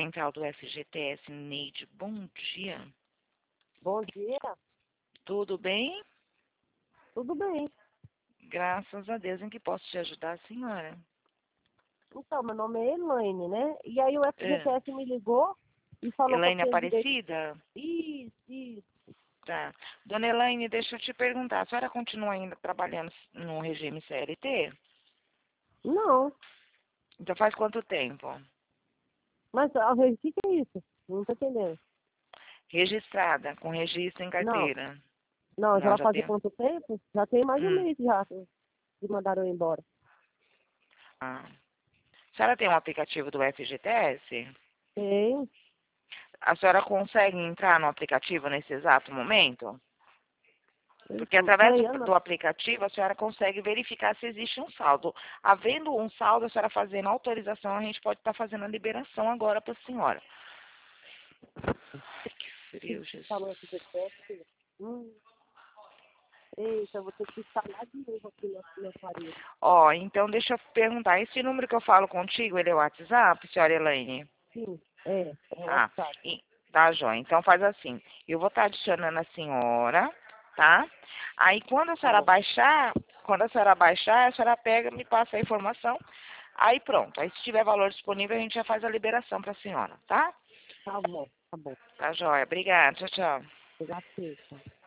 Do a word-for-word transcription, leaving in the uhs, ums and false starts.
central do F G T S, Neide. Bom dia. Bom dia. Tudo bem? Tudo bem. Graças a Deus. Em que posso te ajudar, senhora? Então, meu nome é Elaine, né? E aí o F G T S É. me ligou e falou que eu Elaine tinha direito... Aparecida? Isso, isso. Tá. Dona Elaine, deixa eu te perguntar. A senhora continua ainda trabalhando no regime C L T? Não. Então faz quanto tempo? Mas a o que que é isso? Não tô entendendo. Registrada, com registro em Não. carteira. Não, já Não, vai já fazer tem. quanto tempo? Já tem mais de um Hum. mês já que mandaram eu embora. Ah. A senhora tem um aplicativo do F G T S? Tem. A senhora consegue entrar no aplicativo nesse exato momento? Porque através Peraí, do, Ana. do aplicativo a senhora consegue verificar se existe um saldo. Havendo um saldo, a senhora fazendo autorização, a gente pode estar fazendo a liberação agora para a senhora. Ai, que frio, Falou Jesus. F G T S. Hum. Eita, eu vou ter que instalar de novo aqui na minha parede. Ó, então deixa eu perguntar. Esse número que eu falo contigo, ele é o WhatsApp, senhora Elaine? Sim, é. É o Ah, WhatsApp. e- tá, joia. Então faz assim. Eu vou estar adicionando a senhora, tá? Aí quando a Tá senhora bom. baixar, quando a senhora baixar, a senhora pega, me passa a informação. Aí pronto. Aí se tiver valor disponível, a gente já faz a liberação para a senhora, tá? Tá bom, tá bom. Tá, joia. Obrigada. Tchau, tchau. Obrigado, tchau.